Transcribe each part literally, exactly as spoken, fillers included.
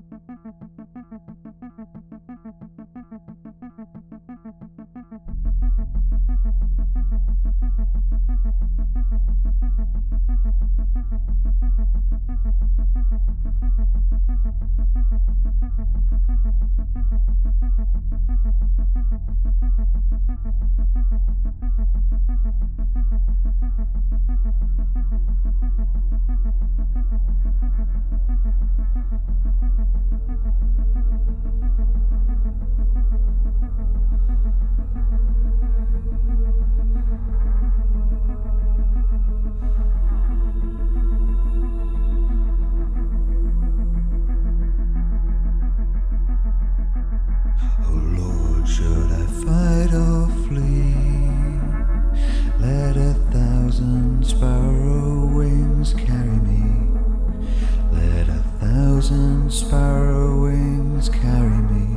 Should I fight or flee? Let a thousand sparrow wings carry me. Let a thousand sparrow wings carry me.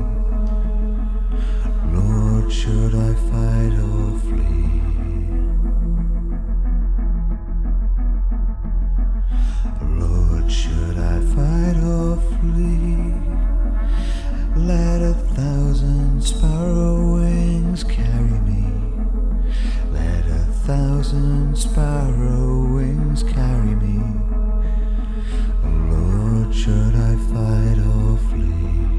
Lord, should I fight or flee? Lord, should I fight or flee? Let a thousand sparrow wings carry me. Let a thousand sparrow wings carry me. Lord, should I fight or flee?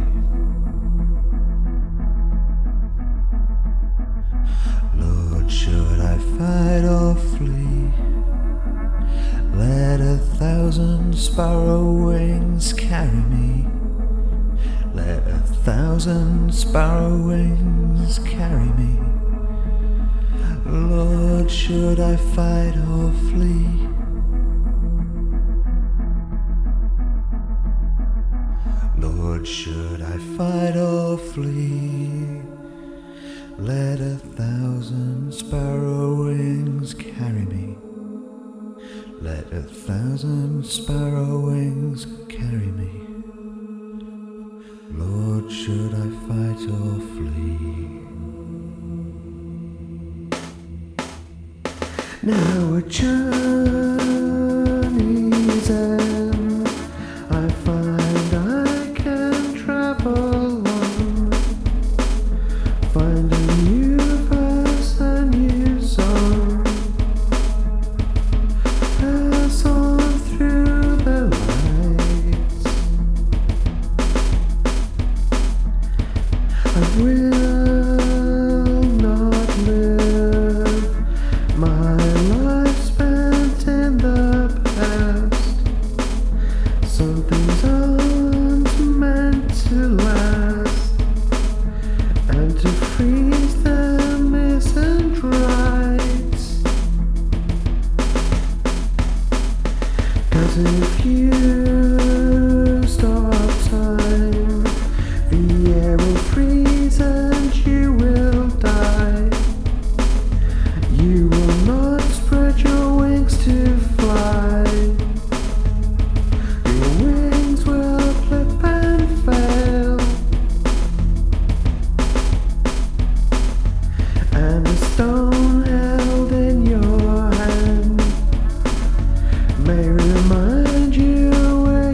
Lord, should I fight or flee? Let a thousand sparrow wings carry me. Let a thousand sparrow wings carry me. Lord, should I fight or flee? Lord, should I fight or flee? Let a thousand sparrow wings carry me. Let a thousand sparrow wings carry me. Lord, should I fight or flee? Now a journey's end, I find I can travel on, find a new verse, a new song, pass on through the lights. I will not live my life spent in the past. Some things aren't meant to last, and to freeze them isn't right. 'Cause if you stop time, the air will freeze and you will die. You will not spread your wings to fly. Your wings will flip and fail, and a stone held in your hand may remind you where